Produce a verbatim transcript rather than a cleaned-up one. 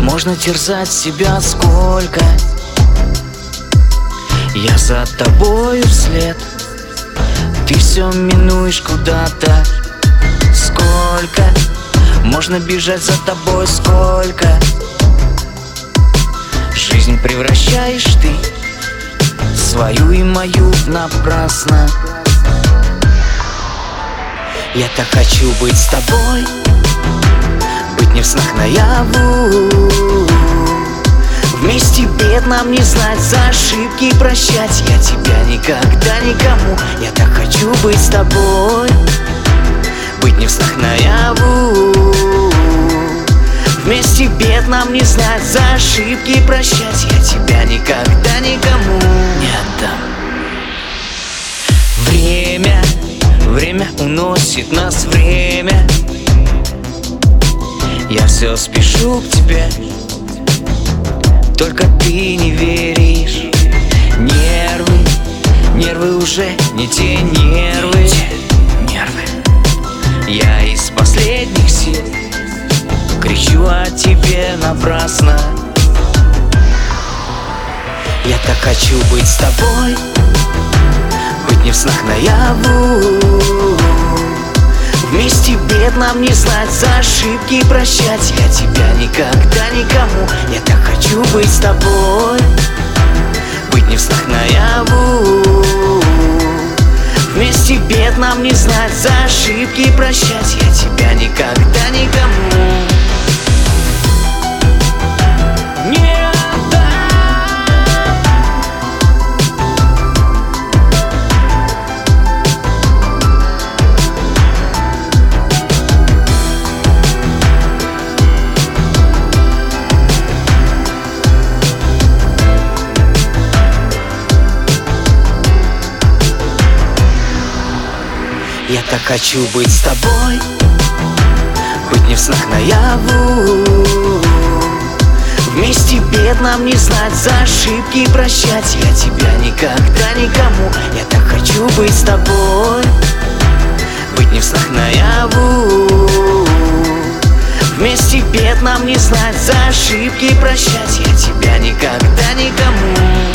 Можно терзать себя сколько, я за тобою вслед. Ты все минуешь куда-то. Сколько можно бежать за тобой, сколько жизнь превращаешь ты, свою и мою, напрасно. Я так хочу быть с тобой, быть не в снах наяву. Вместе бед нам не знать, за ошибки прощать. Я тебя никогда никому. Я так хочу быть с тобой, быть не в снах наяву. Вместе бед нам не знать, за ошибки прощать. Я тебя никогда никому не отдам. Время, время уносит нас, время. Я все спешу к тебе, только ты не веришь. Нервы, нервы уже не те нервы, не те нервы. Я из последних сил кричу о тебе напрасно. Я так хочу быть с тобой, быть не в снах наяву. Вместе бед нам не знать, за ошибки прощать. Я тебя никогда никому. Я так хочу быть с тобой, быть не в снах наяву. Вместе бед нам не знать, за ошибки прощать. Я тебя никогда никому не отдам. Я так хочу быть с тобой, быть не в снах наяву. Вместе бед нам не знать, за ошибки прощать. Я тебя никогда никому. Я так хочу быть с тобой, быть не в снах наяву. Вместе бед нам не знать, за ошибки прощать. Я тебя никогда никому